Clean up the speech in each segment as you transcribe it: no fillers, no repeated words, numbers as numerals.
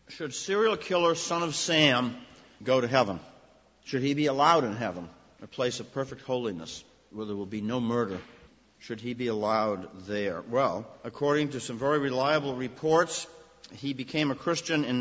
Should serial killer son of Sam go to heaven? Should he be allowed in heaven, a place of perfect holiness where there will be no murder? Should he be allowed there? Well, according to some very reliable reports, he became a Christian in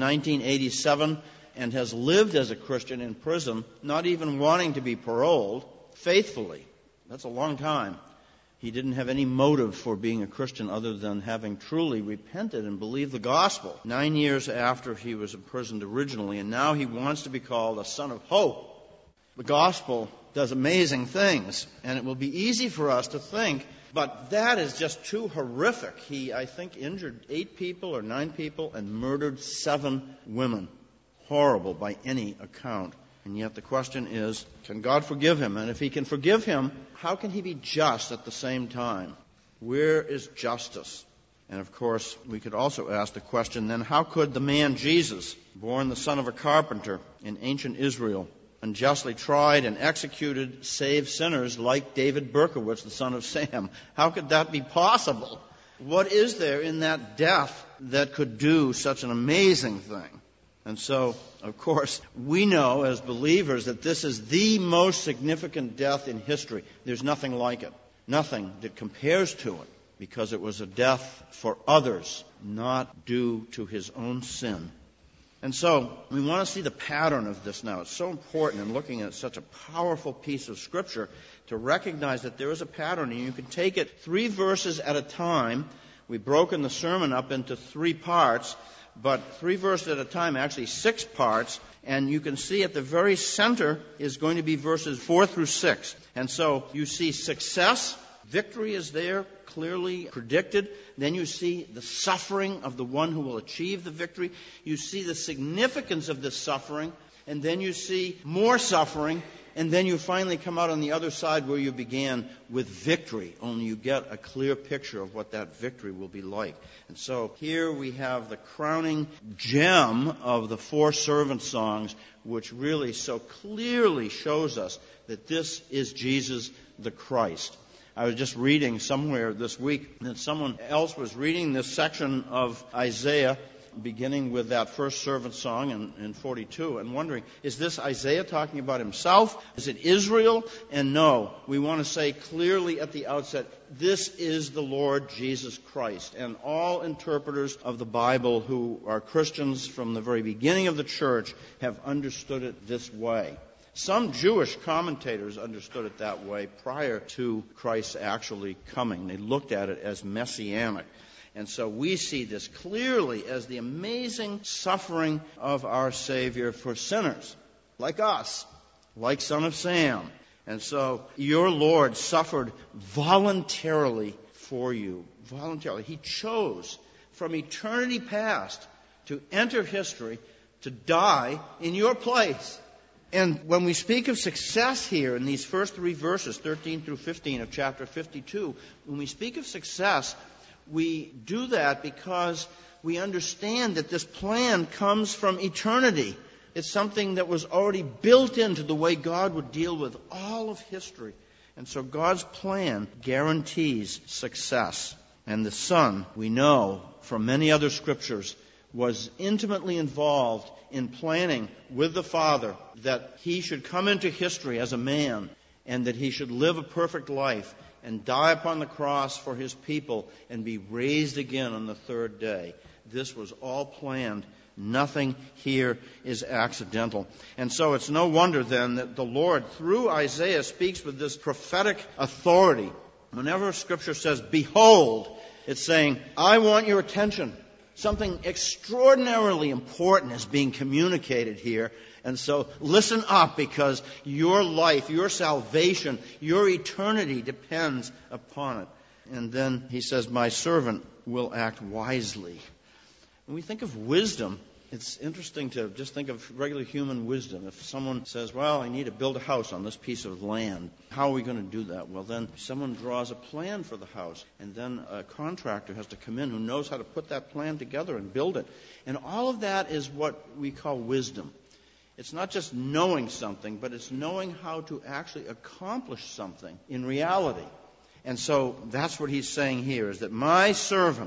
1987 and has lived as a Christian in prison, not even wanting to be paroled, faithfully. That's a long time. He didn't have any motive for being a Christian other than having truly repented and believed the gospel 9 years after he was imprisoned originally, and now he wants to be called a son of hope. The gospel does amazing things, and it will be easy for us to think, but that is just too horrific. He, I think, injured 8 people or 9 people and murdered 7 women. Horrible by any account. And yet the question is, can God forgive him? And if he can forgive him, how can he be just at the same time? Where is justice? And of course, we could also ask the question then, how could the man Jesus, born the son of a carpenter in ancient Israel, unjustly tried and executed, save sinners like David Berkowitz, the son of Sam? How could that be possible? What is there in that death that could do such an amazing thing? And so, of course, we know as believers that this is the most significant death in history. There's nothing like it, nothing that compares to it, because it was a death for others, not due to his own sin. And so we want to see the pattern of this now. It's so important in looking at such a powerful piece of Scripture to recognize that there is a pattern, and you can take it 3 verses at a time. We've broken the sermon up into 3 parts, but 3 verses at a time, actually 6 parts, and you can see at the very center is going to be verses 4 through 6. And so you see success, victory is there, clearly predicted. Then you see the suffering of the one who will achieve the victory. You see the significance of this suffering, and then you see more suffering, and then you finally come out on the other side where you began with victory, only you get a clear picture of what that victory will be like. And so here we have the crowning gem of the 4 servant songs, which really so clearly shows us that this is Jesus the Christ. I was just reading somewhere this week that someone else was reading this section of Isaiah, beginning with that first servant song in 42, and wondering, is this Isaiah talking about himself? Is it Israel? And no, we want to say clearly at the outset, this is the Lord Jesus Christ. And all interpreters of the Bible who are Christians from the very beginning of the church have understood it this way. Some Jewish commentators understood it that way prior to Christ actually coming. They looked at it as messianic. And so we see this clearly as the amazing suffering of our Savior for sinners, like us, like Son of Sam. And so your Lord suffered voluntarily for you. Voluntarily. He chose from eternity past to enter history to die in your place. And when we speak of success here in these first 3 verses, 13 through 15 of chapter 52, when we speak of success, we do that because we understand that this plan comes from eternity. It's something that was already built into the way God would deal with all of history. And so God's plan guarantees success. And the Son, we know from many other scriptures, was intimately involved in planning with the Father that he should come into history as a man and that he should live a perfect life and die upon the cross for his people and be raised again on the 3rd day. This was all planned. Nothing here is accidental. And so it's no wonder then that the Lord, through Isaiah, speaks with this prophetic authority. Whenever Scripture says, behold, it's saying, I want your attention. Something extraordinarily important is being communicated here. And so listen up, because your life, your salvation, your eternity depends upon it. And then he says, my servant will act wisely. When we think of wisdom, it's interesting to just think of regular human wisdom. If someone says, well, I need to build a house on this piece of land, how are we going to do that? Well, then someone draws a plan for the house, and then a contractor has to come in who knows how to put that plan together and build it. And all of that is what we call wisdom. It's not just knowing something, but it's knowing how to actually accomplish something in reality. And so that's what he's saying here, is that my servant,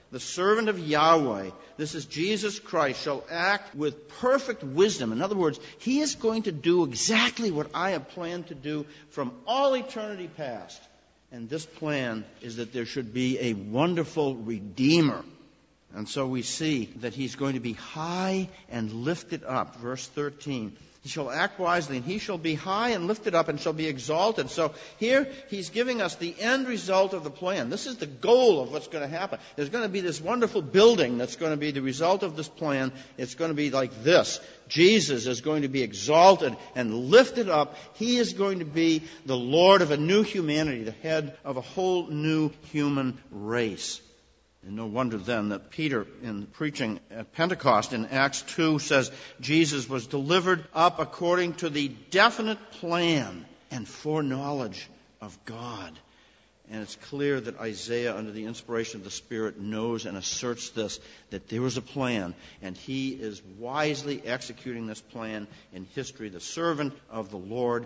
the servant of Yahweh, this is Jesus Christ, shall act with perfect wisdom. In other words, he is going to do exactly what I have planned to do from all eternity past. And this plan is that there should be a wonderful Redeemer. And so we see that he's going to be high and lifted up. Verse 13. He shall act wisely, and he shall be high and lifted up and shall be exalted. So here he's giving us the end result of the plan. This is the goal of what's going to happen. There's going to be this wonderful building that's going to be the result of this plan. It's going to be like this. Jesus is going to be exalted and lifted up. He is going to be the Lord of a new humanity, the head of a whole new human race. And no wonder then that Peter, in preaching at Pentecost in Acts 2, says Jesus was delivered up according to the definite plan and foreknowledge of God. And it's clear that Isaiah, under the inspiration of the Spirit, knows and asserts this, that there was a plan, and he is wisely executing this plan in history, the servant of the Lord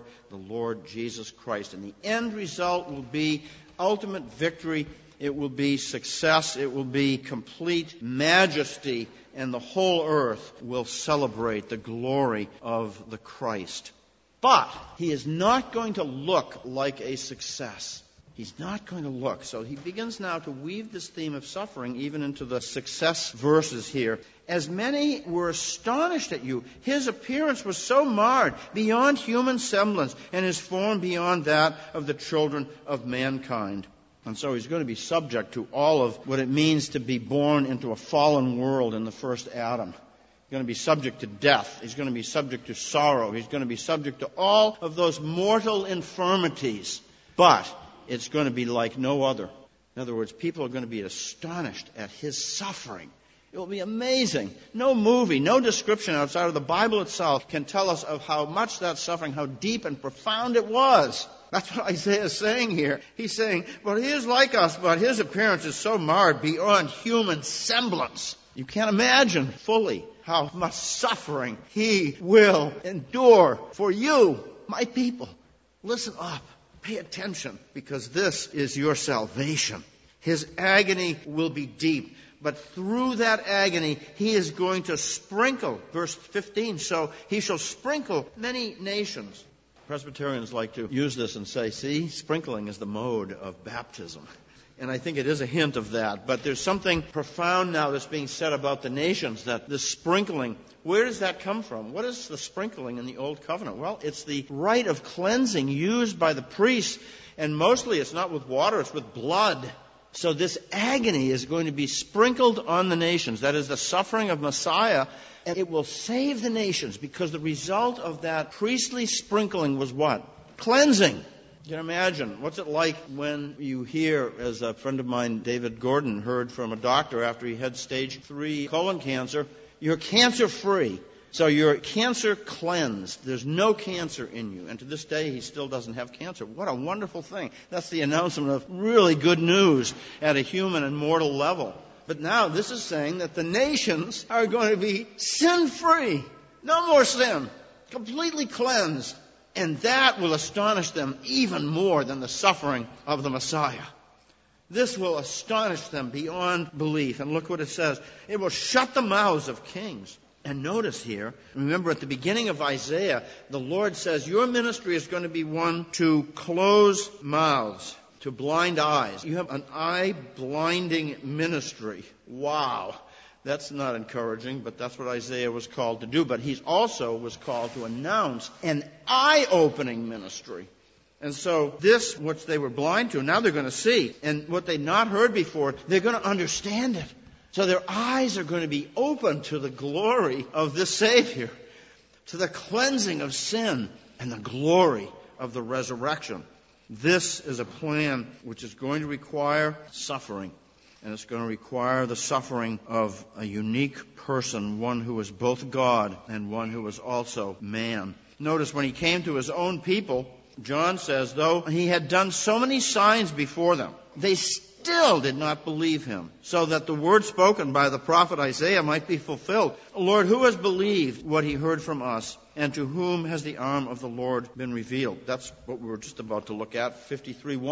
Jesus Christ. And the end result will be ultimate victory. It will be success. It will be complete majesty, and the whole earth will celebrate the glory of the Christ. But he is not going to look like a success. He's not going to look. So he begins now to weave this theme of suffering even into the success verses here. As many were astonished at you, his appearance was so marred, beyond human semblance, and his form beyond that of the children of mankind. And so he's going to be subject to all of what it means to be born into a fallen world in the first Adam. He's going to be subject to death. He's going to be subject to sorrow. He's going to be subject to all of those mortal infirmities. But it's going to be like no other. In other words, people are going to be astonished at his suffering. It will be amazing. No movie, no description outside of the Bible itself can tell us of how much that suffering, how deep and profound it was. That's what Isaiah is saying here. He's saying, well, he is like us, but his appearance is so marred beyond human semblance. You can't imagine fully how much suffering he will endure for you, my people. Listen up. Pay attention, because this is your salvation. His agony will be deep. But through that agony, he is going to sprinkle, verse 15, so he shall sprinkle many nations. Presbyterians like to use this and say, see, sprinkling is the mode of baptism. And I think it is a hint of that. But there's something profound now that's being said about the nations, that the sprinkling, where does that come from? What is the sprinkling in the Old Covenant? Well, it's the rite of cleansing used by the priests, and mostly it's not with water, it's with blood. So this agony is going to be sprinkled on the nations. That is the suffering of Messiah. And it will save the nations, because the result of that priestly sprinkling was what? Cleansing. You can imagine, what's it like when you hear, as a friend of mine, David Gordon, heard from a doctor after he had stage 3 colon cancer, you're cancer-free. So you're cancer cleansed. There's no cancer in you. And to this day, he still doesn't have cancer. What a wonderful thing. That's the announcement of really good news at a human and mortal level. But now this is saying that the nations are going to be sin-free. No more sin. Completely cleansed. And that will astonish them even more than the suffering of the Messiah. This will astonish them beyond belief. And look what it says. It will shut the mouths of kings. And notice here, remember at the beginning of Isaiah, the Lord says, your ministry is going to be one to close mouths, to blind eyes. You have an eye-blinding ministry. Wow. That's not encouraging, but that's what Isaiah was called to do. But he also was called to announce an eye-opening ministry. And so this, which they were blind to, now they're going to see. And what they'd not heard before, they're going to understand it. So their eyes are going to be open to the glory of this Savior, to the cleansing of sin and the glory of the resurrection. This is a plan which is going to require suffering. And it's going to require the suffering of a unique person, one who is both God and one who is also man. Notice when he came to his own people, John says, though he had done so many signs before them, they still did not believe him, so that the word spoken by the prophet Isaiah might be fulfilled. Lord, who has believed what he heard from us, and to whom has the arm of the Lord been revealed? That's what we were just about to look at, 53:1.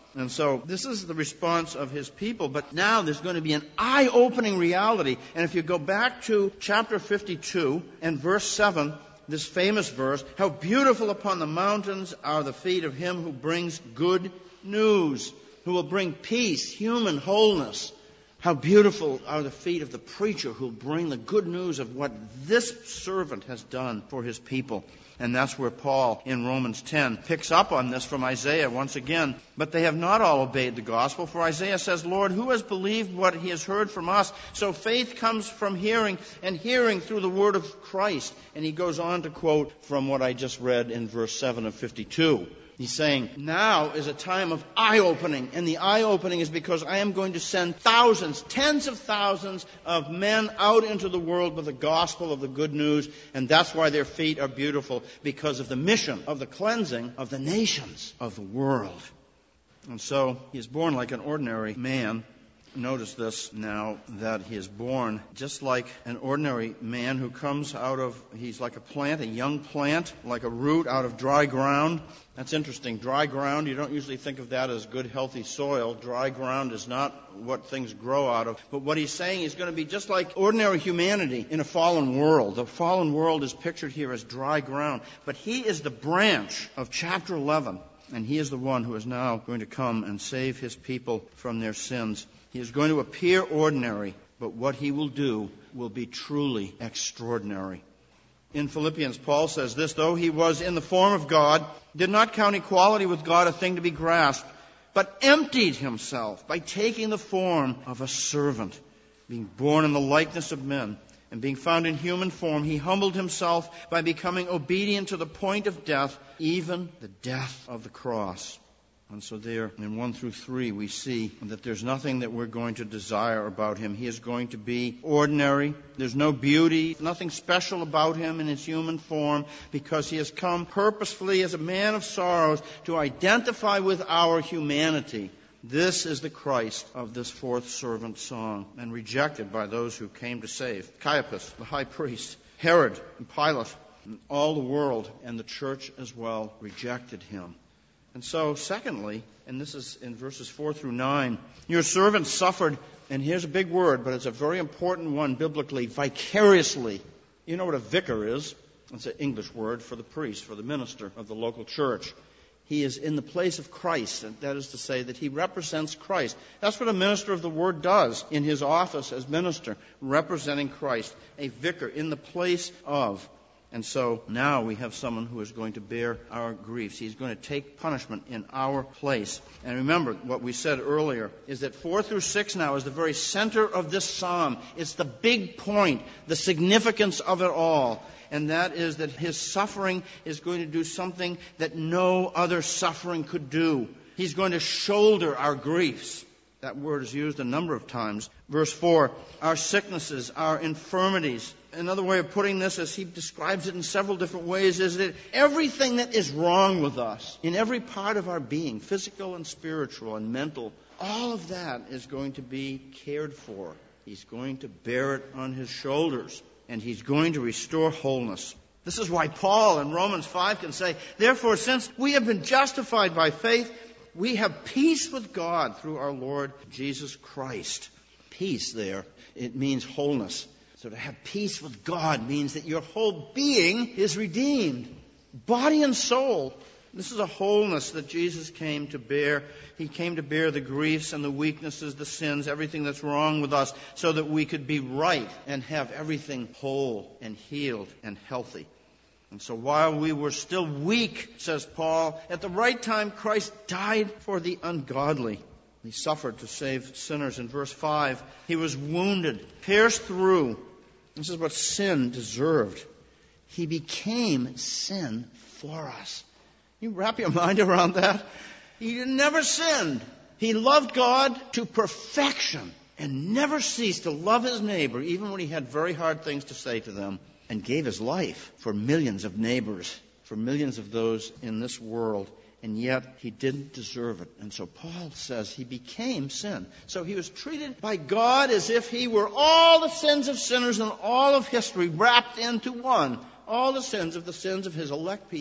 And so this is the response of his people. But now there's going to be an eye-opening reality. And if you go back to chapter 52 and verse 7, this famous verse, how beautiful upon the mountains are the feet of him who brings good news, who will bring peace, human wholeness. How beautiful are the feet of the preacher who will bring the good news of what this servant has done for his people. And that's where Paul in Romans 10 picks up on this from Isaiah once again. But they have not all obeyed the gospel, for Isaiah says, Lord, who has believed what he has heard from us? So faith comes from hearing, and hearing through the word of Christ. And he goes on to quote from what I just read in verse 7 of 52. He's saying, now is a time of eye-opening. And the eye-opening is because I am going to send thousands, tens of thousands of men out into the world with the gospel of the good news. And that's why their feet are beautiful, because of the mission of the cleansing of the nations of the world. And so he is born like an ordinary man. Notice this now, that he is born just like an ordinary man who comes out of, he's like a plant, a young plant, like a root out of dry ground. That's interesting. Dry ground, you don't usually think of that as good, healthy soil. Dry ground is not what things grow out of. But what he's saying is going to be just like ordinary humanity in a fallen world. The fallen world is pictured here as dry ground. But he is the branch of chapter 11. And he is the one who is now going to come and save his people from their sins. He is going to appear ordinary, but what he will do will be truly extraordinary. In Philippians, Paul says this, though he was in the form of God, did not count equality with God a thing to be grasped, but emptied himself by taking the form of a servant, being born in the likeness of men. And being found in human form, he humbled himself by becoming obedient to the point of death, even the death of the cross. And so there, in 1 through 3, we see that there's nothing that we're going to desire about him. He is going to be ordinary. There's no beauty, nothing special about him in his human form, because he has come purposefully as a man of sorrows to identify with our humanity. This is the Christ of this fourth servant song, and rejected by those who came to save. Caiaphas, the high priest, Herod, and Pilate, and all the world, and the church as well, rejected him. And so, secondly, and this is in verses 4 through 9, your servant suffered, and here's a big word, but it's a very important one biblically, vicariously. You know what a vicar is? It's an English word for the priest, for the minister of the local church. He is in the place of Christ, and that is to say that he represents Christ. That's what a minister of the word does in his office as minister, representing Christ, a vicar in the place of. And so now we have someone who is going to bear our griefs. He's going to take punishment in our place. And remember, what we said earlier is that 4 through 6 now is the very center of this psalm. It's the big point, the significance of it all. And that is that his suffering is going to do something that no other suffering could do. He's going to shoulder our griefs. That word is used a number of times. Verse 4, our sicknesses, our infirmities. Another way of putting this, as he describes it in several different ways, is that everything that is wrong with us, in every part of our being, physical and spiritual and mental, all of that is going to be cared for. He's going to bear it on his shoulders, and he's going to restore wholeness. This is why Paul in Romans 5 can say, therefore, since we have been justified by faith, we have peace with God through our Lord Jesus Christ. Peace there, it means wholeness. So to have peace with God means that your whole being is redeemed, body and soul. This is a wholeness that Jesus came to bear. He came to bear the griefs and the weaknesses, the sins, everything that's wrong with us, so that we could be right and have everything whole and healed and healthy. And so while we were still weak, says Paul, at the right time Christ died for the ungodly. He suffered to save sinners. In verse 5, he was wounded, pierced through. This is what sin deserved. He became sin for us. You wrap your mind around that? He never sinned. He loved God to perfection and never ceased to love his neighbor, even when he had very hard things to say to them, and gave his life for millions of neighbors, for millions of those in this world. And yet he didn't deserve it. And so Paul says he became sin. So he was treated by God as if he were all the sins of sinners in all of history wrapped into one. All the sins of his elect people.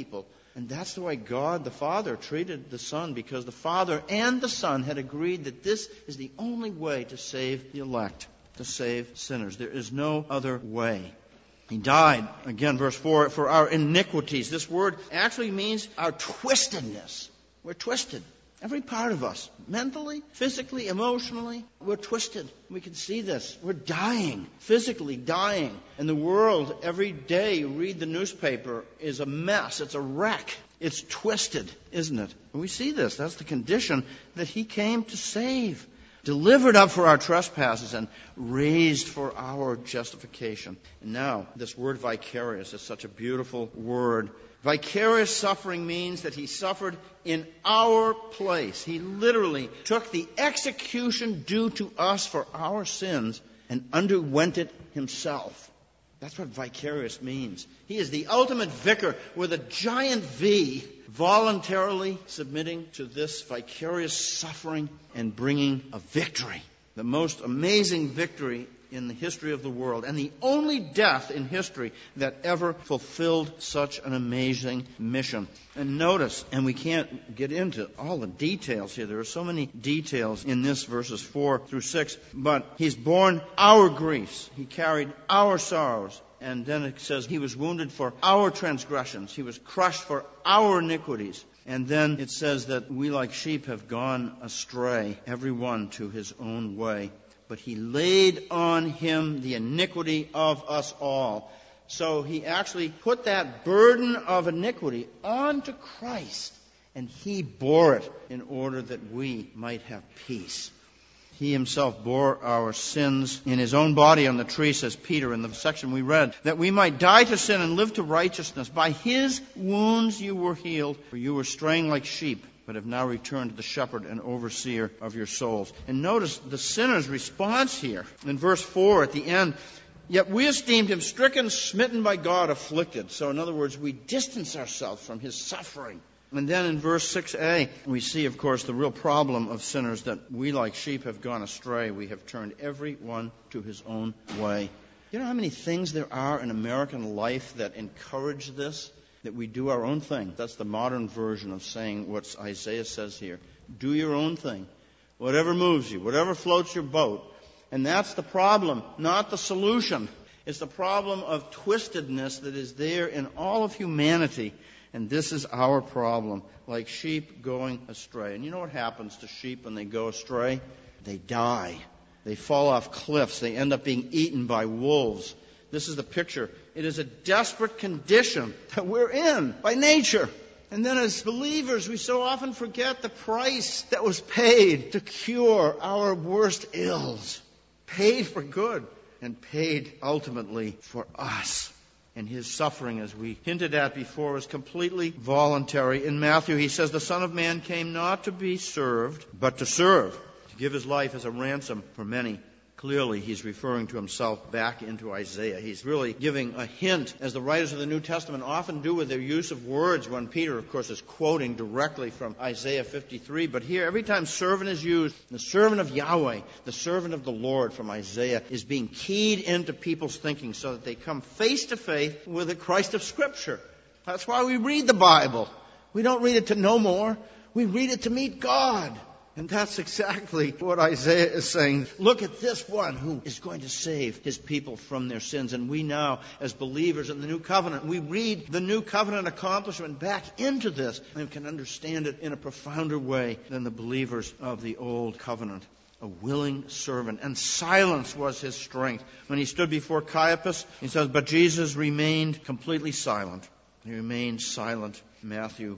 And that's the way God the Father treated the Son, because the Father and the Son had agreed that this is the only way to save the elect, to save sinners. There is no other way. He died, again, verse 4, for our iniquities. This word actually means our twistedness. We're twisted. Every part of us, mentally, physically, emotionally, we're twisted. We can see this. We're dying, physically dying. And the world, every day you read the newspaper, is a mess. It's a wreck. It's twisted, isn't it? And we see this. That's the condition that He came to save. Delivered up for our trespasses and raised for our justification. And now, this word vicarious is such a beautiful word. Vicarious suffering means that He suffered in our place. He literally took the execution due to us for our sins and underwent it Himself. That's what vicarious means. He is the ultimate vicar with a giant V, voluntarily submitting to this vicarious suffering and bringing a victory. The most amazing victory in the history of the world, and the only death in history that ever fulfilled such an amazing mission. And notice, and we can't get into all the details here, there are so many details in this, verses 4 through 6, but He's borne our griefs, He carried our sorrows, and then it says He was wounded for our transgressions, He was crushed for our iniquities. And then it says that we like sheep have gone astray, every one to his own way. But He laid on Him the iniquity of us all. So He actually put that burden of iniquity onto Christ, and He bore it in order that we might have peace. He Himself bore our sins in His own body on the tree, says Peter in the section we read, that we might die to sin and live to righteousness. By His wounds you were healed, for you were straying like sheep, but have now returned to the shepherd and overseer of your souls. And notice the sinner's response here. In verse 4 at the end, yet we esteemed Him stricken, smitten by God, afflicted. So in other words, we distance ourselves from His suffering. And then in verse 6a, we see, of course, the real problem of sinners, that we like sheep have gone astray. We have turned every one to his own way. You know how many things there are in American life that encourage this? That we do our own thing. That's the modern version of saying what Isaiah says here. Do your own thing. Whatever moves you, whatever floats your boat. And that's the problem, not the solution. It's the problem of twistedness that is there in all of humanity. And this is our problem, like sheep going astray. And you know what happens to sheep when they go astray? They die. They fall off cliffs. They end up being eaten by wolves. This is the picture. It is a desperate condition that we're in by nature. And then as believers, we so often forget the price that was paid to cure our worst ills. Paid for good and paid ultimately for us. And His suffering, as we hinted at before, is completely voluntary. In Matthew, He says, the Son of Man came not to be served, but to serve, to give His life as a ransom for many. Clearly, He's referring to Himself back into Isaiah. He's really giving a hint, as the writers of the New Testament often do with their use of words, when Peter, of course, is quoting directly from Isaiah 53. But here, every time servant is used, the servant of Yahweh, the servant of the Lord from Isaiah, is being keyed into people's thinking so that they come face to face with the Christ of Scripture. That's why we read the Bible. We don't read it to know more. We read it to meet God. And that's exactly what Isaiah is saying. Look at this one who is going to save his people from their sins. And we now, as believers in the New Covenant, we read the New Covenant accomplishment back into this and can understand it in a profounder way than the believers of the Old Covenant. A willing servant. And silence was his strength. When he stood before Caiaphas, he says, but Jesus remained completely silent. He remained silent. Matthew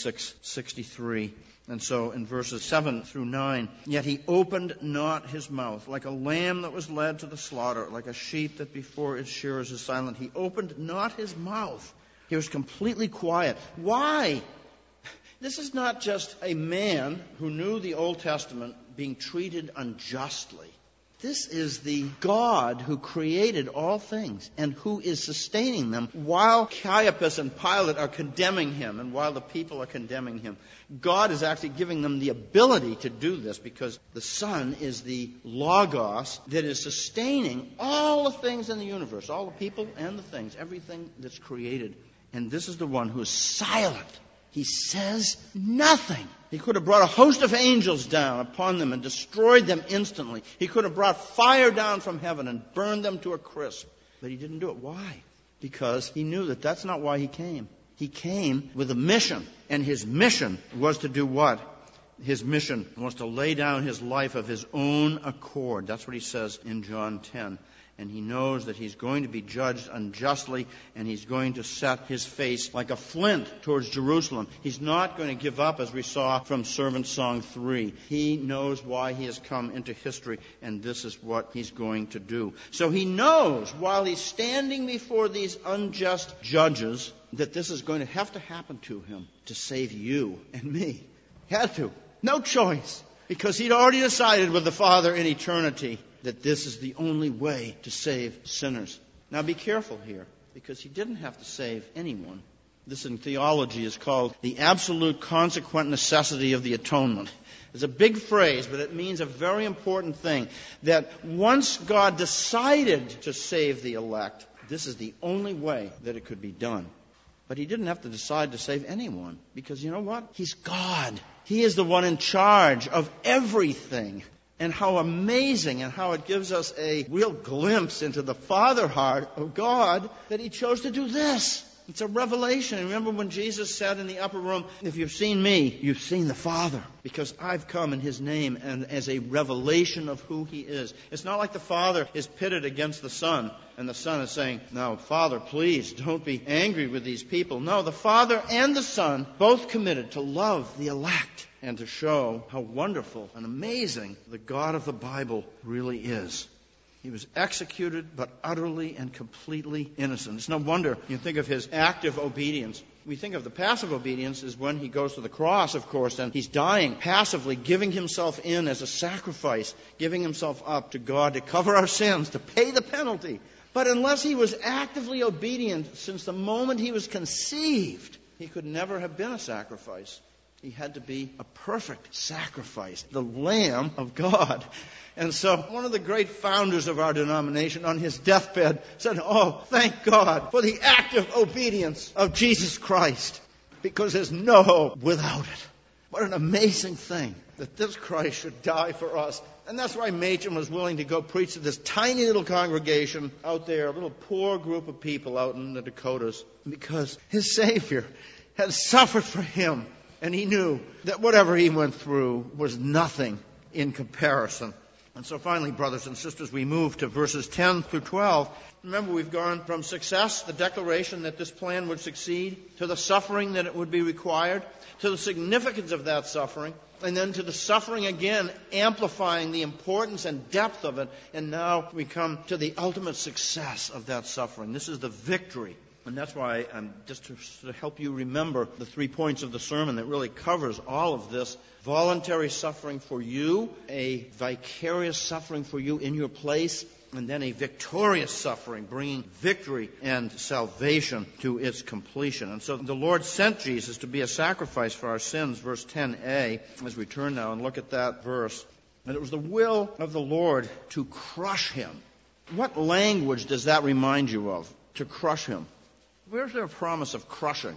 26:63. And so in verses 7 through 9, yet He opened not His mouth, like a lamb that was led to the slaughter, like a sheep that before its shearers is silent. He opened not His mouth. He was completely quiet. Why? This is not just a man who knew the Old Testament being treated unjustly. This is the God who created all things and who is sustaining them while Caiaphas and Pilate are condemning Him and while the people are condemning Him. God is actually giving them the ability to do this because the Son is the Logos that is sustaining all the things in the universe, all the people and the things, everything that's created. And this is the one who is silent. He says nothing. He could have brought a host of angels down upon them and destroyed them instantly. He could have brought fire down from heaven and burned them to a crisp. But he didn't do it. Why? Because he knew that that's not why he came. He came with a mission. And his mission was to do what? His mission was to lay down his life of his own accord. That's what he says in John 10. And he knows that he's going to be judged unjustly, and he's going to set his face like a flint towards Jerusalem. He's not going to give up, as we saw from Servant Song 3. He knows why he has come into history, and this is what he's going to do. So he knows, while he's standing before these unjust judges, that this is going to have to happen to him to save you and me. He had to. No choice. Because he'd already decided with the Father in eternity that this is the only way to save sinners. Now be careful here, because he didn't have to save anyone. This in theology is called the absolute consequent necessity of the atonement. It's a big phrase, but it means a very important thing, that once God decided to save the elect, this is the only way that it could be done. But he didn't have to decide to save anyone, because you know what? He's God. He is the one in charge of everything. And how amazing, and how it gives us a real glimpse into the Father heart of God that he chose to do this. It's a revelation. Remember when Jesus said in the upper room, if you've seen me, you've seen the Father, because I've come in his name and as a revelation of who he is. It's not like the Father is pitted against the Son, and the Son is saying, no, Father, please don't be angry with these people. No, the Father and the Son both committed to love the elect and to show how wonderful and amazing the God of the Bible really is. He was executed, but utterly and completely innocent. It's no wonder you think of his active obedience. We think of the passive obedience as when he goes to the cross, of course, and he's dying passively, giving himself in as a sacrifice, giving himself up to God to cover our sins, to pay the penalty. But unless he was actively obedient since the moment he was conceived, he could never have been a sacrifice. He had to be a perfect sacrifice, the Lamb of God. And so one of the great founders of our denomination on his deathbed said, oh, thank God for the active obedience of Jesus Christ, because there's no hope without it. What an amazing thing that this Christ should die for us. And that's why Machen was willing to go preach to this tiny little congregation out there, a little poor group of people out in the Dakotas, because his Savior had suffered for him. And he knew that whatever he went through was nothing in comparison. And so finally, brothers and sisters, we move to verses 10 through 12. Remember, we've gone from success, the declaration that this plan would succeed, to the suffering that it would be required, to the significance of that suffering, and then to the suffering again, amplifying the importance and depth of it. And now we come to the ultimate success of that suffering. This is the victory. And that's why, just to help you remember the 3 points of the sermon that really covers all of this: voluntary suffering for you, a vicarious suffering for you in your place, and then a victorious suffering, bringing victory and salvation to its completion. And so the Lord sent Jesus to be a sacrifice for our sins, verse 10a, as we turn now and look at that verse. And it was the will of the Lord to crush him. What language does that remind you of? To crush him. Where's there a promise of crushing?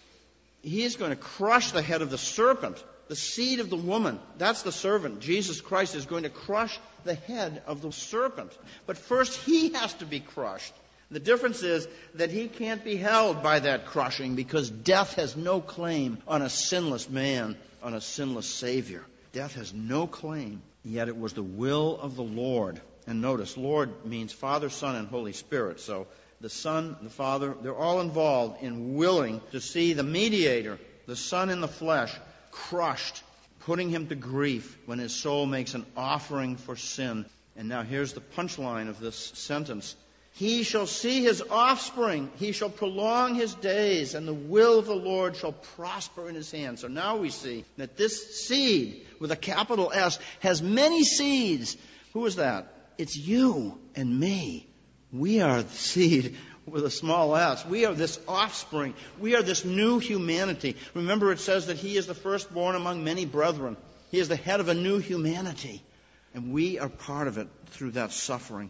He is going to crush the head of the serpent, the seed of the woman. That's the servant. Jesus Christ is going to crush the head of the serpent. But first, he has to be crushed. The difference is that he can't be held by that crushing, because death has no claim on a sinless man, on a sinless Savior. Death has no claim. Yet it was the will of the Lord. And notice, Lord means Father, Son, and Holy Spirit. So the Son, the Father, they're all involved in willing to see the mediator, the Son in the flesh, crushed, putting him to grief when his soul makes an offering for sin. And now here's the punchline of this sentence. He shall see his offspring, he shall prolong his days, and the will of the Lord shall prosper in his hand. So now we see that this seed, with a capital S, has many seeds. Who is that? It's you and me. We are the seed with a small s. We are this offspring. We are this new humanity. Remember, it says that he is the firstborn among many brethren. He is the head of a new humanity. And we are part of it through that suffering.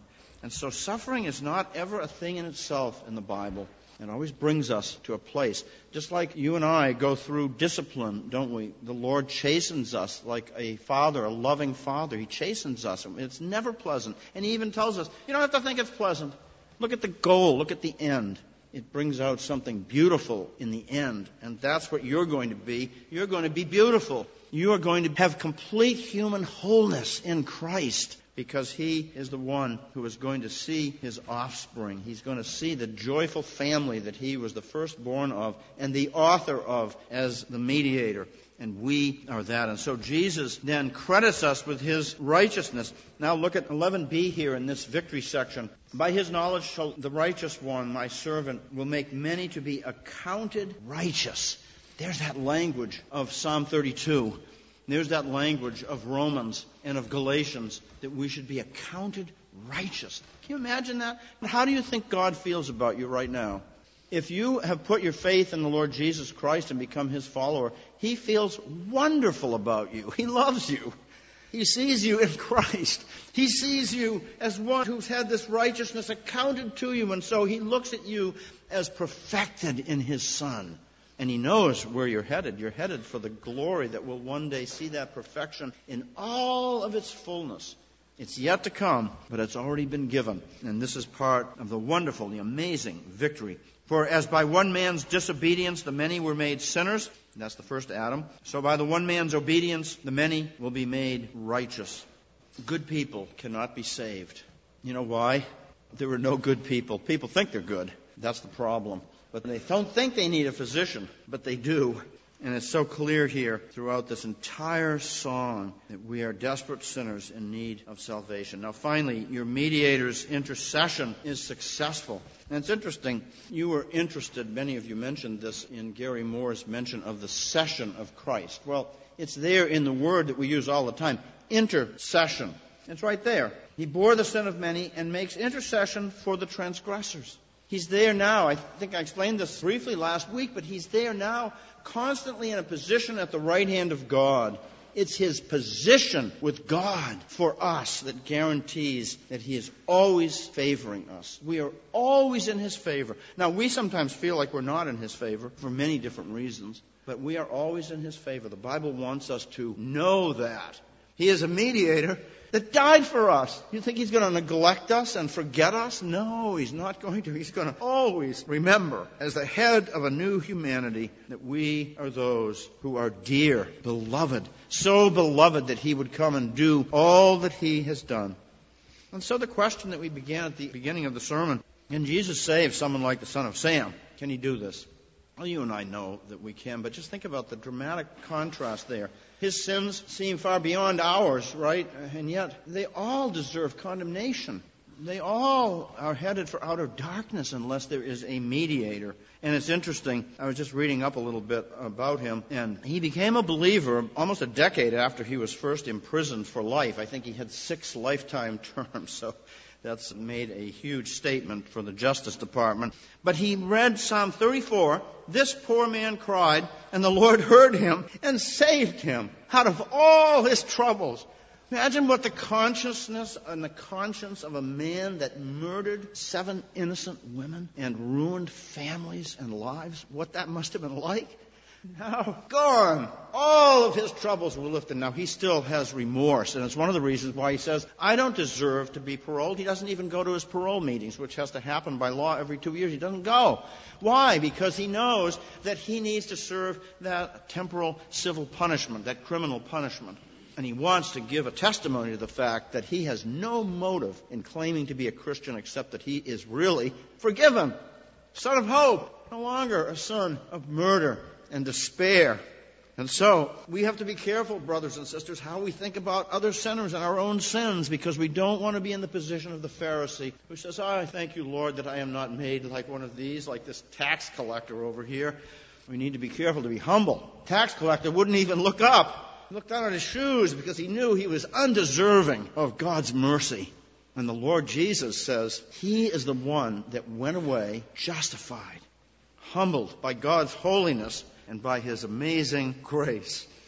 And so suffering is not ever a thing in itself in the Bible. It always brings us to a place. Just like you and I go through discipline, don't we? The Lord chastens us like a father, a loving father. He chastens us. It's never pleasant. And He even tells us, you don't have to think it's pleasant. Look at the goal. Look at the end. It brings out something beautiful in the end. And that's what you're going to be. You're going to be beautiful. You are going to have complete human wholeness in Christ, because He is the one who is going to see His offspring. He's going to see the joyful family that He was the firstborn of and the author of as the mediator. And we are that. And so Jesus then credits us with His righteousness. Now look at 11b here in this victory section. By His knowledge shall the righteous one, my servant, will make many to be accounted righteous. There's that language of Psalm 32. There's that language of Romans and of Galatians, that we should be accounted righteous. Can you imagine that? How do you think God feels about you right now? If you have put your faith in the Lord Jesus Christ and become His follower, He feels wonderful about you. He loves you. He sees you in Christ. He sees you as one who's had this righteousness accounted to you, and so He looks at you as perfected in His Son. And He knows where you're headed. You're headed for the glory that will one day see that perfection in all of its fullness. It's yet to come, but it's already been given. And this is part of the wonderful, the amazing victory. For as by one man's disobedience the many were made sinners, that's the first Adam, so by the one man's obedience the many will be made righteous. Good people cannot be saved. You know why? There are no good people. People think they're good. That's the problem. But they don't think they need a physician, but they do. And it's so clear here throughout this entire song that we are desperate sinners in need of salvation. Now finally, your mediator's intercession is successful. And it's interesting, you were interested, many of you mentioned this in Gary Moore's mention of the session of Christ. Well, it's there in the word that we use all the time, intercession. It's right there. He bore the sin of many and makes intercession for the transgressors. He's there now. I think I explained this briefly last week, but He's there now, constantly in a position at the right hand of God. It's His position with God for us that guarantees that He is always favoring us. We are always in His favor. Now, we sometimes feel like we're not in His favor for many different reasons, but we are always in His favor. The Bible wants us to know that. He is a mediator that died for us. You think He's going to neglect us and forget us? No, He's not going to. He's going to always remember, as the head of a new humanity, that we are those who are dear, beloved, so beloved that He would come and do all that He has done. And so the question that we began at the beginning of the sermon, can Jesus save someone like the son of Sam? Can He do this? Well, you and I know that we can, but just think about the dramatic contrast there. His sins seem far beyond ours, right? And yet they all deserve condemnation. They all are headed for outer darkness unless there is a mediator. And it's interesting, I was just reading up a little bit about him, and he became a believer almost a decade after he was first imprisoned for life. I think he had 6 lifetime terms, so that's made a huge statement for the Justice Department. But he read Psalm 34, "This poor man cried, and the Lord heard him and saved him out of all his troubles." Imagine what the consciousness and the conscience of a man that murdered 7 innocent women and ruined families and lives, what that must have been like. Now, gone. All of his troubles were lifted. Now, he still has remorse, and it's one of the reasons why he says, I don't deserve to be paroled. He doesn't even go to his parole meetings, which has to happen by law every 2 years. He doesn't go. Why? Because he knows that he needs to serve that temporal civil punishment, that criminal punishment. And he wants to give a testimony to the fact that he has no motive in claiming to be a Christian except that he is really forgiven. Son of hope, no longer a son of murder and despair. And so we have to be careful, brothers and sisters, how we think about other sinners and our own sins, because we don't want to be in the position of the Pharisee who says, I thank you, Lord, that I am not made like one of these, like this tax collector over here. We need to be careful to be humble. Tax collector wouldn't even look up. He looked down at his shoes because he knew he was undeserving of God's mercy. And the Lord Jesus says he is the one that went away justified, humbled by God's holiness and by His amazing grace.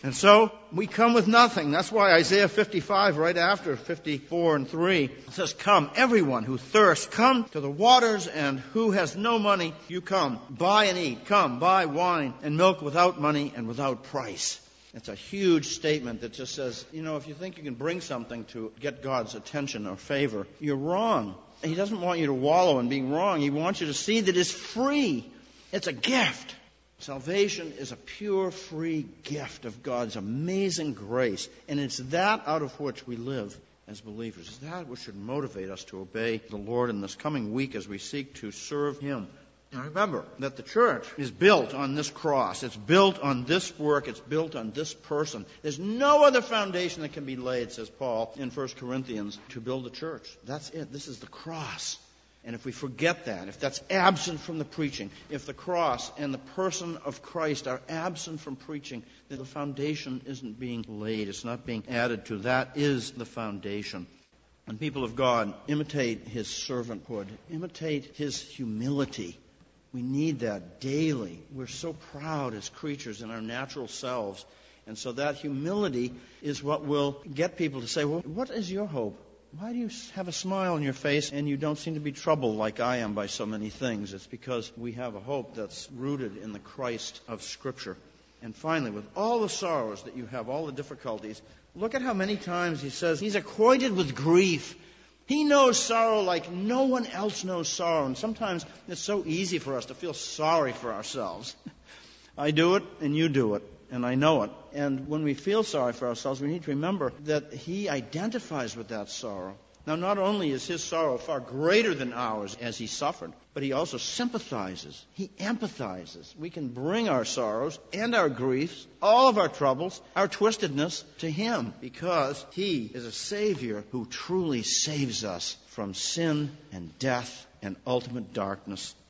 And so we come with nothing. That's why Isaiah 55, right after 54:3, says, "Come, everyone who thirsts, come to the waters, and who has no money, you come. Buy and eat. Come, buy wine and milk without money and without price." It's a huge statement that just says, if you think you can bring something to get God's attention or favor, you're wrong. He doesn't want you to wallow in being wrong. He wants you to see that it's free. It's a gift. Salvation is a pure, free gift of God's amazing grace, and it's that out of which we live as believers. It's that which should motivate us to obey the Lord in this coming week as we seek to serve Him. Now remember that the church is built on this cross. It's built on this work. It's built on this person. There's no other foundation that can be laid, says Paul in 1 Corinthians, to build a church. That's it. This is the cross. And if we forget that, if that's absent from the preaching, if the cross and the person of Christ are absent from preaching, then the foundation isn't being laid. It's not being added to. That is the foundation. And people of God, imitate His servanthood. Imitate His humility. We need that daily. We're so proud as creatures in our natural selves. And so that humility is what will get people to say, well, what is your hope? Why do you have a smile on your face and you don't seem to be troubled like I am by so many things? It's because we have a hope that's rooted in the Christ of Scripture. And finally, with all the sorrows that you have, all the difficulties, look at how many times he says He's acquainted with grief. He knows sorrow like no one else knows sorrow. And sometimes it's so easy for us to feel sorry for ourselves. I do it and you do it. And I know it. And when we feel sorry for ourselves, we need to remember that He identifies with that sorrow. Now, not only is His sorrow far greater than ours as He suffered, but He also sympathizes. He empathizes. We can bring our sorrows and our griefs, all of our troubles, our twistedness to Him, because He is a Savior who truly saves us from sin and death and ultimate darkness.